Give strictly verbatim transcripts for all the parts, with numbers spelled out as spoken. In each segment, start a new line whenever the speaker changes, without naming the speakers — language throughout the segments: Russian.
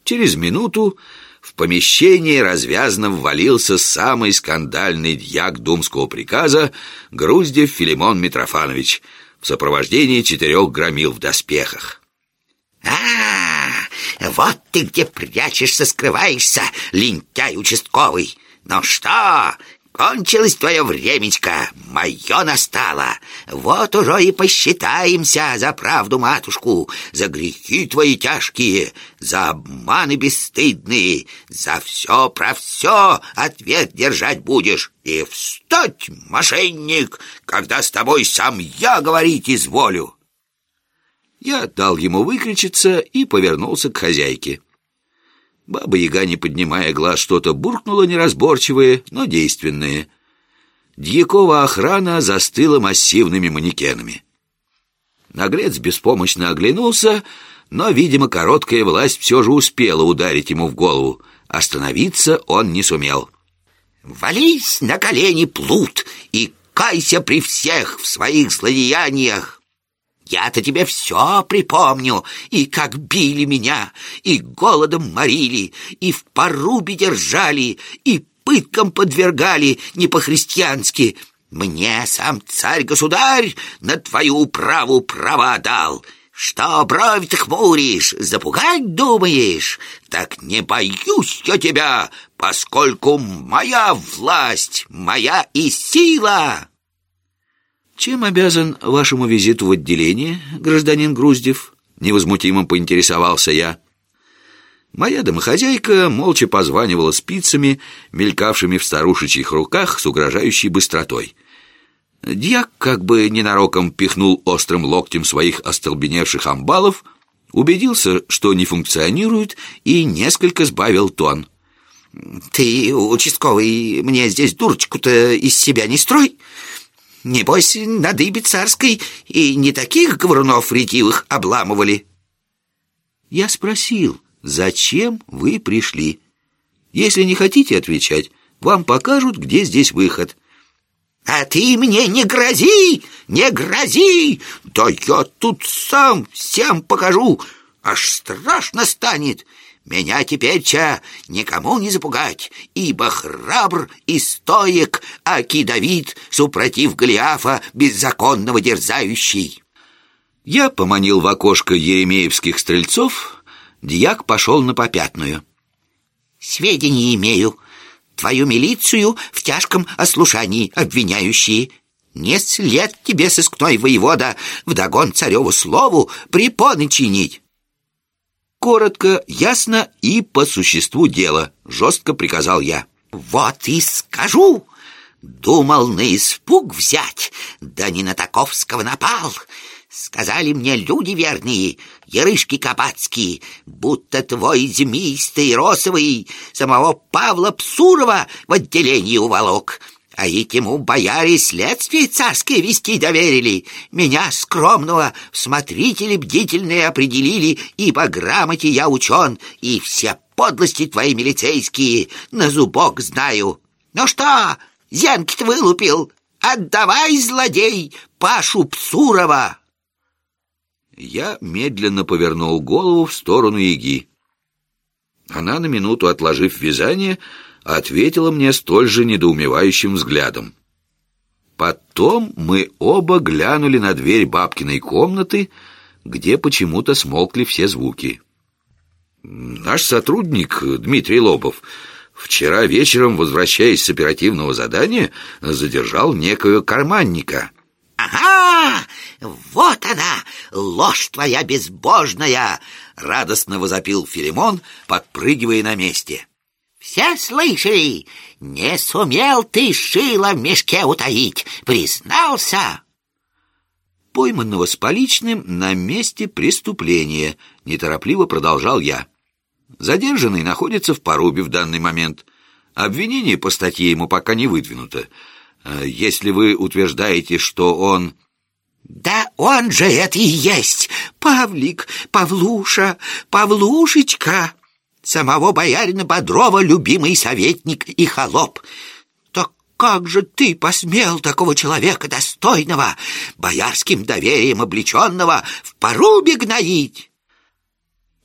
Через минуту в помещение развязно ввалился самый скандальный дьяк думского приказа Груздев Филимон Митрофанович в сопровождении четырех громил в доспехах.
А, вот ты где прячешься, скрываешься, лентяй участковый. Ну что, кончилось твое времечко, мое настало. Вот уже и посчитаемся за правду, матушку, за грехи твои тяжкие, за обманы бесстыдные. За все про все ответ держать будешь. И встать, мошенник, когда с тобой сам я говорить изволю.
Я дал ему выкричиться и повернулся к хозяйке. Баба-яга, не поднимая глаз, что-то буркнула неразборчивое, но действенное. Дьякова охрана застыла массивными манекенами. Наглец беспомощно оглянулся, но, видимо, короткая власть все же успела ударить ему в голову. Остановиться он не сумел.
«Вались на колени, плут, и кайся при всех в своих злодеяниях! Я-то тебе все припомню, и как били меня, и голодом морили, и в порубе держали, и пыткам подвергали не по-христиански. Мне сам царь-государь на твою управу права дал. Что бровь ты хмуришь, запугать думаешь? Так не боюсь я тебя, поскольку моя власть, моя и сила».
«Чем обязан вашему визиту в отделение, гражданин Груздев?» Невозмутимо поинтересовался я. Моя домохозяйка молча позванивала спицами, мелькавшими в старушечьих руках с угрожающей быстротой. Дьяк как бы ненароком пихнул острым локтем своих остолбеневших амбалов, убедился, что не функционирует, и несколько сбавил тон.
«Ты, участковый, мне здесь дурочку-то из себя не строй. Небось, на дыбе царской и не таких говорунов ретивых обламывали».
Я спросил, зачем вы пришли? Если не хотите отвечать, вам покажут, где здесь выход.
«А ты мне не грози, не грози! Да я тут сам всем покажу, аж страшно станет. Меня теперь-ча никому не запугать, ибо храбр и стоек, аки Давид, супротив Голиафа, беззаконного дерзающий».
Я поманил в окошко еремеевских стрельцов, дьяк пошел на попятную.
«Сведения имею. Твою милицию в тяжком ослушании обвиняющие. Не след тебе, сыскной воевода, вдогон цареву слову препоны чинить».
Коротко, ясно и по существу дела, жестко приказал я.
«Вот и скажу. Думал на испуг взять, да не на таковского напал. Сказали мне люди верные, ярышки кабацкие, будто твой змеистый росовый самого Павла Псурова в отделении уволок. А и ему бояре следствие царское вести доверили. Меня, скромного, в смотрители бдительные определили, ибо грамоте я учен, и все подлости твои милицейские на зубок знаю. Ну что, зенки-то вылупил? Отдавай, злодей, Пашу Псурова!»
Я медленно повернул голову в сторону яги. Она, на минуту отложив вязание, ответила мне столь же недоумевающим взглядом. Потом мы оба глянули на дверь бабкиной комнаты, где почему-то смолкли все звуки. Наш сотрудник Дмитрий Лобов вчера вечером, возвращаясь с оперативного задания, задержал некоего карманника.
«Ага! Вот она, ложь твоя безбожная!» — радостно возопил Филимон, подпрыгивая на месте. «Все слышали? Не сумел ты шило в мешке утаить, признался!»
Пойманного с поличным на месте преступления, неторопливо продолжал я. Задержанный находится в порубе в данный момент. Обвинение по статье ему пока не выдвинуто. Если вы утверждаете, что он...
«Да он же это и есть! Павлик, Павлуша, Павлушечка! Самого боярина Бодрова любимый советник и холоп! Так как же ты посмел такого человека достойного, боярским доверием облеченного, в порубе гноить?»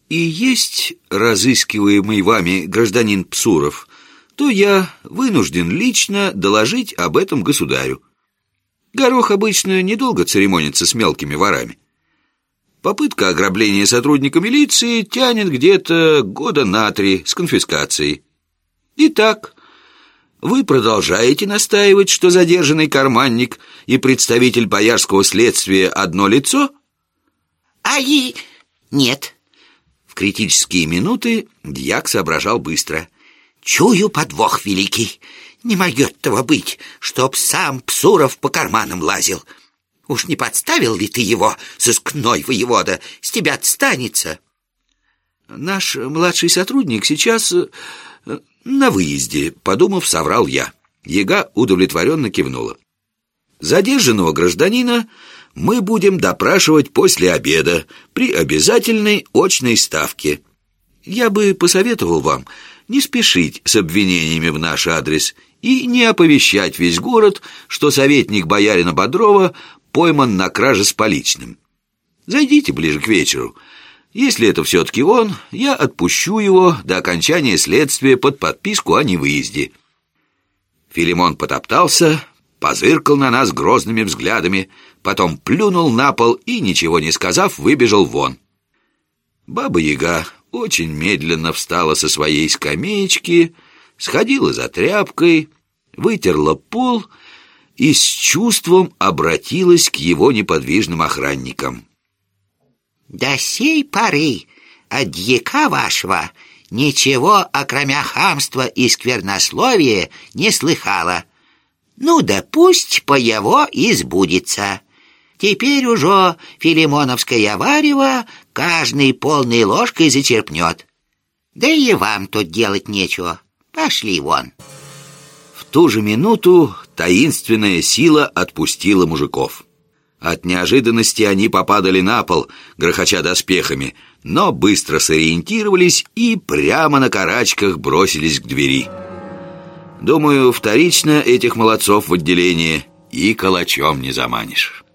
и есть разыскиваемый вами гражданин Псуров, то я вынужден лично доложить об этом государю. Горох обычно недолго церемонится с мелкими ворами. Попытка ограбления сотрудника милиции тянет где-то года на три с конфискацией. Итак, вы продолжаете настаивать, что задержанный карманник и представитель боярского следствия одно лицо?
А и нет.
В критические минуты дьяк соображал быстро.
Чую подвох великий. Не могет того быть, чтоб сам Псуров по карманам лазил. Уж не подставил ли ты его, сыскной воевода? С тебя отстанется.
Наш младший сотрудник сейчас на выезде, подумав, соврал я. Яга удовлетворенно кивнула. Задержанного гражданина мы будем допрашивать после обеда при обязательной очной ставке. Я бы посоветовал вам не спешить с обвинениями в наш адрес и не оповещать весь город, что советник боярина Бодрова пойман на краже с поличным. Зайдите ближе к вечеру. Если это все-таки он, я отпущу его до окончания следствия под подписку о невыезде. Филимон потоптался, позыркал на нас грозными взглядами, потом плюнул на пол и, ничего не сказав, выбежал вон. Баба-Яга очень медленно встала со своей скамеечки, сходила за тряпкой, вытерла пол и с чувством обратилась к его неподвижным охранникам.
До сей поры от дьяка вашего ничего, окромя хамства и сквернословия, не слыхала. Ну да пусть по его и сбудется. Теперь уже филимоновское варево каждой полной ложкой зачерпнет. Да и вам тут делать нечего. Пошли вон.
В ту же минуту таинственная сила отпустила мужиков. От неожиданности они попадали на пол, грохоча доспехами, но быстро сориентировались и прямо на карачках бросились к двери. Думаю, вторично этих молодцов в отделение и калачом не заманишь.